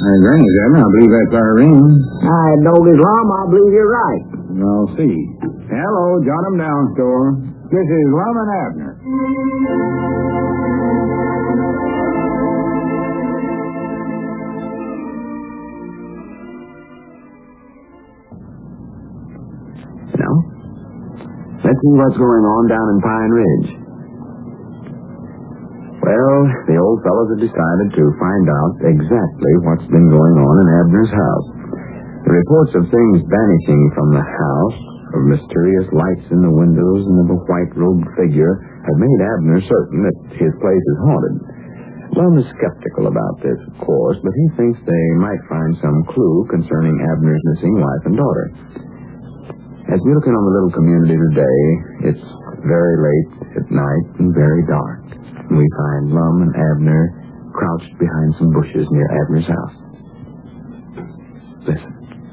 Granny said, I believe that's Irene. I don't Islam, I believe you're right. I'll see. Hello, jot 'em down, store. This is Lum and Abner. Now, let's see what's going on down in Pine Ridge. Well, the old fellows have decided to find out exactly what's been going on in Abner's house. The reports of things vanishing from the house, of mysterious lights in the windows, and of a white-robed figure have made Abner certain that his place is haunted. Lum is skeptical about this, of course, but he thinks they might find some clue concerning Abner's missing wife and daughter. As we look in on the little community today, it's very late at night and very dark. We find Lum and Abner crouched behind some bushes near Abner's house. Listen.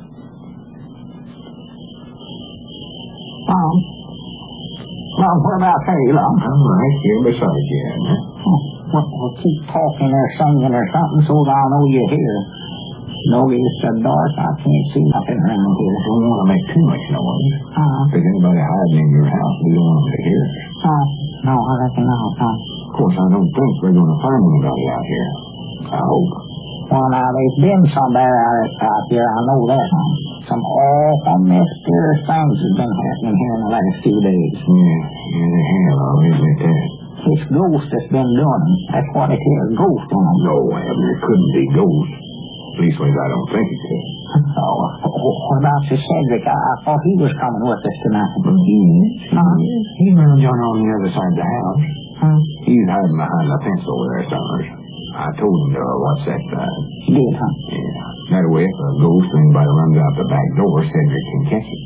Lum, what about her, Lum? I'm right here beside you, Abner. Well, keep talking or singing or something so that I'll know you're here. No, it's so dark, I can't see nothing around here. Don't want to make too much noise. If there's anybody hiding in your house, we don't want them to hear it. No, I reckon not. Of course, I don't think we're going to find anybody out here. I hope. Well, now, there's been somebody out here, I know that. Some awful mysterious things have been happening here in the last few days. Yeah, they have. I'll admit that. It's ghosts that's been doing them. That's what it is, ghost on them. No, Abner, it couldn't be ghosts. Leastways, I don't think it could. Oh, what about Sir Cedric? I thought he was coming with us tonight. He's around John on the other side of the house. He's hiding behind the fence over there somewhere. I told him to watch that side. He did, huh? Yeah. That way, if a ghost or anybody runs out the back door, Cedric can catch it.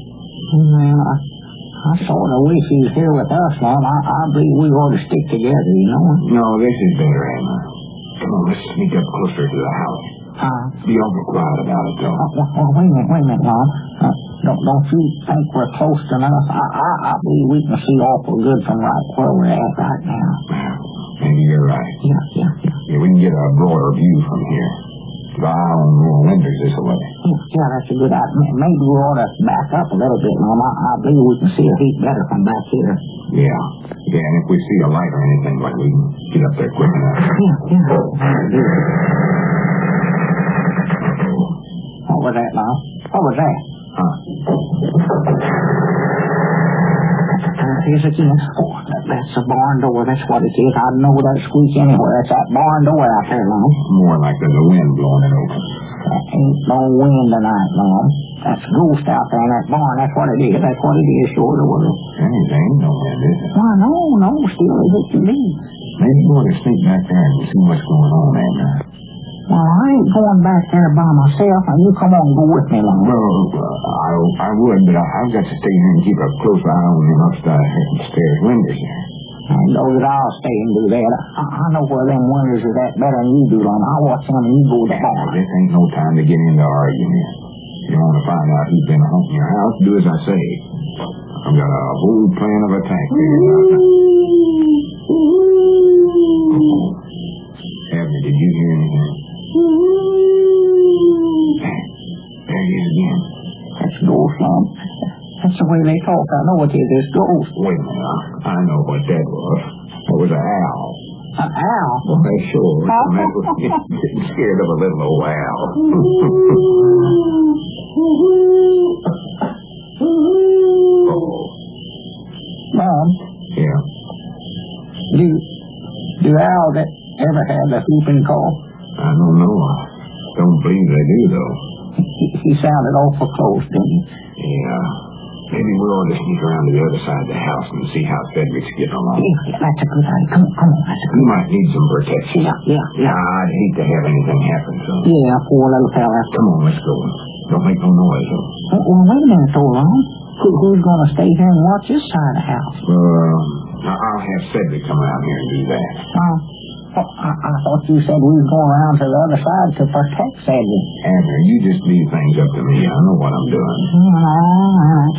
I sort of wish he was here with us, Lum. I believe we ought to stick together, you know? No, this is better, Emma. Come on, let's sneak up closer to the house. Be awful quiet about it, though. Well, wait a minute, Lum. Don't you think we're close enough? I believe we can see awful good from right where we're at right now. Maybe you're right. Yeah, we can get a broader view from here. The eye on more windows this way. Yeah, that's a good idea. Maybe we ought to back up a little bit, Lum. I believe we can see a heap better from back here. Yeah, and if we see a light or anything, like we can get up there quick enough. Yeah. What was that, Lum? What was that? Here's it again. Oh, that's a barn door. That's what it is. I know that squeak anywhere. It's that barn door out there, Lum. More like there's a wind blowing it open. That ain't no wind tonight, Lum. That's ghost out there in that barn. That's what it is. That's what it is, sure it will. Anything, no wind, is it? Why, no. Still as it can be. Maybe we ought to sneak back there and see what's going on, Abner. Well, I ain't going back there by myself, and you come on and go with me, Lum. Well, I would, but I've got to stay here and keep a close eye on them upstairs windows here. I know that I'll stay and do that. I know where them windows are at better than you do, Lum. I'll watch them and you go to the barn. This ain't no time to get into argument. If you want to find out who's been haunting your house, do as I say. I've got a whole plan of attack figured out. Abner, did you hear anything? There he is again. That's ghost, Lum. That's the way they talk. I know it is. It's ghost. Wait a minute. I know what that was. It was an owl. An owl? Well, they sure. Getting scared of a little old owl. Lum? Yeah. Do owls ever have the whooping cough? I don't know. I don't believe they do, though. He sounded awful close, didn't he? Yeah. Maybe we ought to sneak around to the other side of the house and see how Cedric's getting along. Yeah, that's a good idea. Come on. He might need some protection. Yeah. I'd hate to have anything happen to him. Yeah, poor little fella. Come on, let's go. Don't make no noise, though. Well, wait a minute, though, Lum. Who's going to stay here and watch this side of the house? I'll have Cedric come around here and do that. I thought you said we was going around to the other side to protect Cedric. Abner, you just leave things up to me. I know what I'm doing. All right.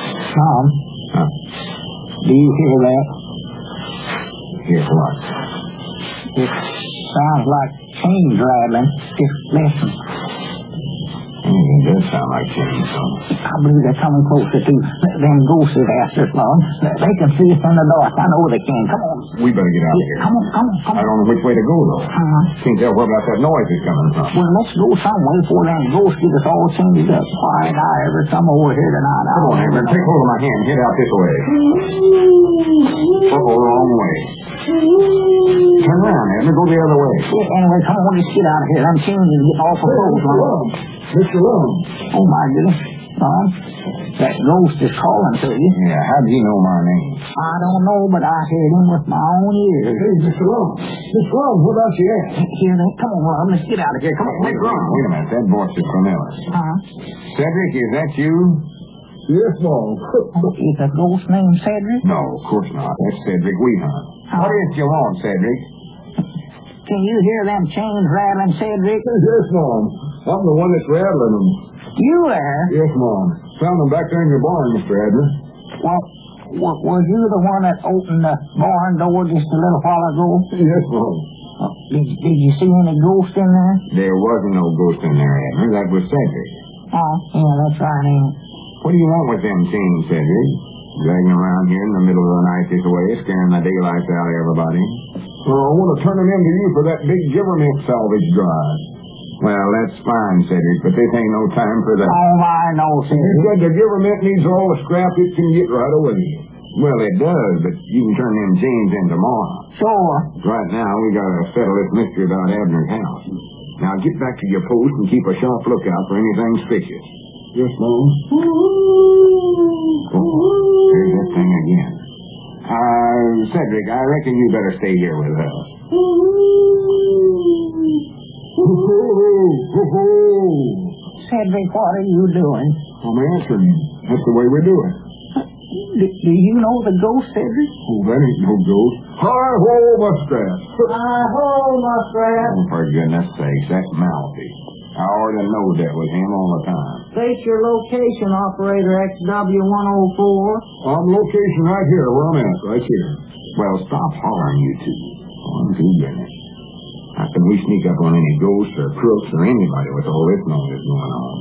Tom, do you hear that? Hear what? It sounds like chains rattling. Just listen. It does sound like chains, son. I believe they're coming closer to them ghosts after us, Lon. They can see us in the dark. I know they can. Come on. We better get out of here. Come on. I don't know which way to go, though. Can't tell where about that noise is coming from. Well, let's go some way before them ghosts get us all changed up. Why ain't I ever come over here tonight? Come on, Abner. Take hold of my hand. Head out this way. Wrong way. Turn around, Abner. Go the other way. Yeah, anyway, come on, let's get out of here. I'm changing to get off the road, Lon. Mr. Lum. Oh, my goodness. Lon, that ghost is calling to you. Yeah, how do you know my name? I don't know, but I heard him with my own ears. Hey, Mr. Lum. Mr. Lum, what about you? Hear that? Come on, Lon, let's get out of here. Come on, let's run. Wait a minute. That voice is familiar. Cedric, is that you? Yes, Mom. Is the ghost named Cedric? No, of course not. That's Cedric Weehunt. What is it you want, Cedric? Can you hear them chains rattling, Cedric? Yes, Mom. I'm the one that's rattling them. You there? Yes, Mom. Found them back there in your barn, Mr. Abner. Well, was you the one that opened the barn door just a little while ago? Yes, Mom. Did you see any ghosts in there? There wasn't no ghost in there, Abner. That was Cedric. Oh, yeah, that's right, ain't it? What do you want with them chains, Cedric? Dragging around here in the middle of the night this way, scaring the daylights out of everybody. Well, I want to turn them into you for that big government salvage drive. Well, that's fine, Cedric, but this ain't no time for that. Oh, I know, Cedric. You said the government needs all the scrap it can get right away. Well, it does, but you can turn them chains in tomorrow. Sure. Right now, we got to settle this mystery about Abner's house. Now, get back to your post and keep a sharp lookout for anything suspicious. Yes, Mom. Here's that thing again. Cedric, I reckon you better stay here with us. Cedric, what are you doing? I'm answering you. That's the way we do it. Do you know the ghost, Cedric? Oh, that ain't no ghost. Hi-ho, Muskrat. Hi-ho, Muskrat. Oh, for goodness sakes, that's Mouthy. I already know that was him all the time. State your location, Operator XW104. I'm location right here, where I'm at, right here. Well, stop hollering, you two. I'm too goodness. How can we sneak up on any ghosts or crooks or anybody with all this noise going on?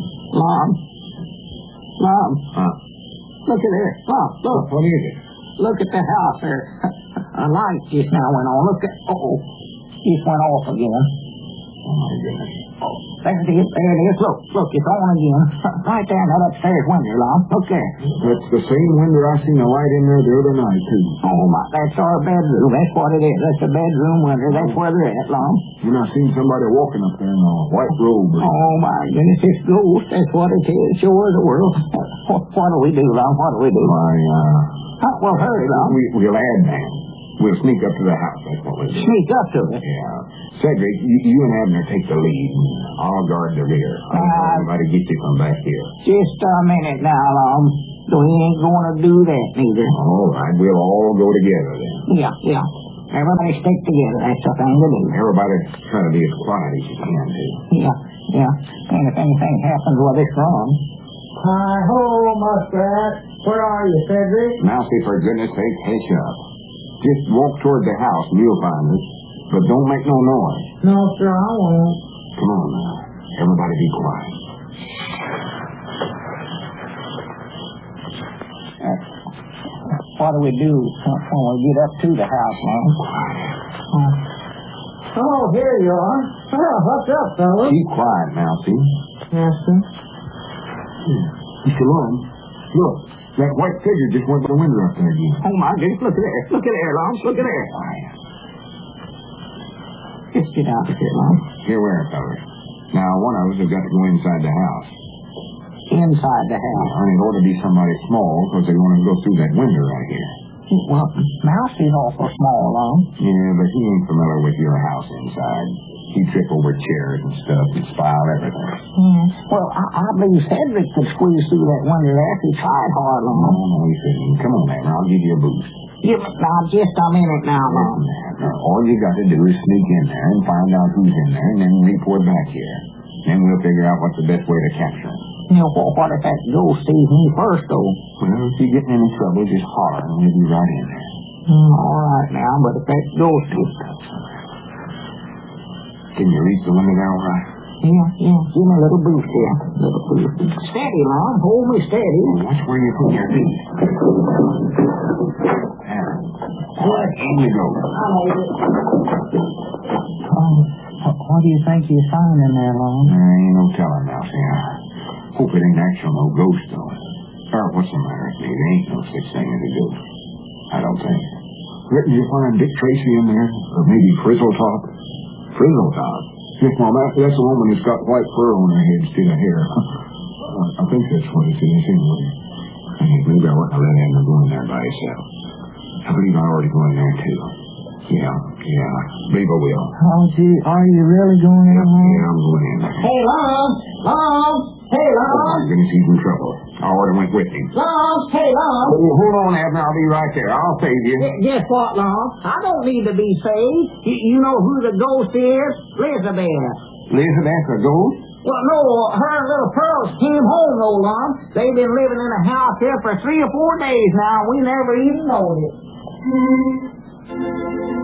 Mom. Huh? Look at there. Mom, look. What is it? Look at the house there. A light just now went on. Look at... Uh-oh. Just went off again. Oh, my goodness. Oh, there it is. There it is. Look, it's on again. Right there in that upstairs window, Lon. Look there. That's the same window I seen a light in there the other night, too. Oh, my. That's our bedroom. That's what it is. That's the bedroom window. That's where they're at, Lon. And I seen somebody walking up there in a white robe. Oh, my goodness. It's ghost. That's what it is. Sure the world. What do we do, Lon? What do we do? Well, hurry, Lon. We'll add that. We'll sneak up to the house. That's what we'll do. Sneak up to it? Yeah. Cedric, you and Abner take the lead. I'll guard the rear. I'll try to get you from back here. Just a minute now, Lon. We ain't going to do that, neither. All right. We'll all go together then. Yeah. Everybody stick together. That's the thing to do. Everybody try to be as quiet as you can, too. Yeah. And if anything happens with this wrong... Hi-ho, Muskrat. Where are you, Cedric? Mousy, for goodness sake, hush up. Just walk toward the house and you'll find us. But don't make no noise. No, sir, I won't. Come on now. Everybody be quiet. What do we do when we get up to the house, man? Oh, here you are. Well, what's up, fellas? Keep quiet, Mousy. Yes, sir. Mr. Lum, look. That white figure just went by the window up there again. Oh, my goodness. Look at there. Look at there, Lum. Look at there. Just get out of here, Lum. Here we are, fellas. Now, one of us has got to go inside the house. Inside the house? And it ought to be somebody small, because they're going to go through that window right here. Well, Mousie's awful small, Lum. Yeah, but he ain't familiar with your house inside. He'd trip over chairs and stuff and spoil everything. Yeah. Well, I believe Cedric could squeeze through that window there if he tried hard, Lum. No, he couldn't. Come on, man. I'll give you a boost. Now, just a minute now, Lum. All you got to do is sneak in there and find out who's in there and then report back here. Then we'll figure out what's the best way to capture him. You know, what if that ghost sees me first, though? Well, if you get in any trouble, just holler and we'll be right in there. All right now, but if that ghost is... Can you reach the window there all right? Yeah. Give me a little boost here. Steady, Lon. Hold me steady. Watch where you put your feet. There. All right, in you go. I made it. What do you think you're finding there, Lon? There ain't no telling now, see. I hope it ain't actual no ghost, though. Or what's the matter with me? There ain't no such thing as a ghost. I don't think. Reckon you find Dick Tracy in there? Or maybe Frizzletop? Frizzletop? Yes, Mom, that's the woman that's got white fur on her head instead of hair. I think that's what it is, anyway. Maybe I ought to let Edna go in there by herself. I believe I already go in there, too. Yeah. Believe I will. Are you really going in there? Yeah, I'm going in there. Hey, Lon! Hey, Lon! Oh, my goodness, he's in trouble. I already went with him. Lon! Hey, Lon! Oh, hold on, Abner. I'll be right there. I'll save you. Guess what, Lon? I don't need to be saved. You know who the ghost is? Elizabeth. Elizabeth, a ghost? Well, no, her and little Pearls came home, no, Lon. They've been living in a house here for 3 or 4 days now. We never even known it.